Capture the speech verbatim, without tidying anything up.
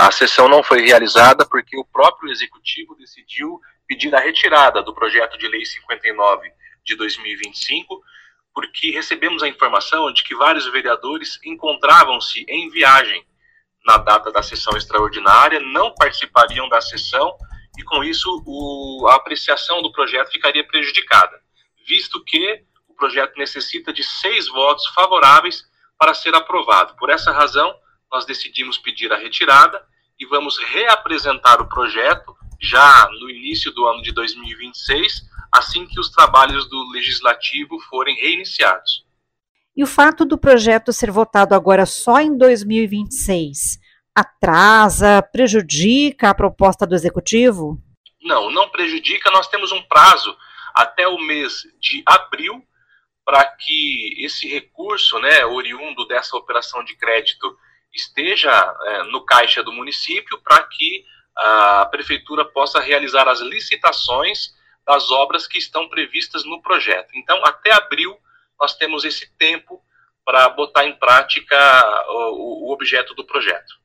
a sessão não foi realizada porque o próprio Executivo decidiu pedir a retirada do projeto de lei cinquenta e nove de dois mil e vinte e cinco, porque recebemos a informação de que vários vereadores encontravam-se em viagem na data da sessão extraordinária, não participariam da sessão e, com isso, o, a apreciação do projeto ficaria prejudicada, visto que o projeto necessita de seis votos favoráveis para ser aprovado. Por essa razão, nós decidimos pedir a retirada e vamos reapresentar o projeto já no início do ano de dois mil e vinte e seis, assim que os trabalhos do Legislativo forem reiniciados. E o fato do projeto ser votado agora só em dois mil e vinte e seis atrasa, prejudica a proposta do Executivo? Não, não prejudica. Nós temos um prazo até o mês de abril para que esse recurso, né, oriundo dessa operação de crédito, esteja é, no caixa do município para que a Prefeitura possa realizar as licitações das obras que estão previstas no projeto. Então, até abril, nós temos esse tempo para botar em prática o, o objeto do projeto.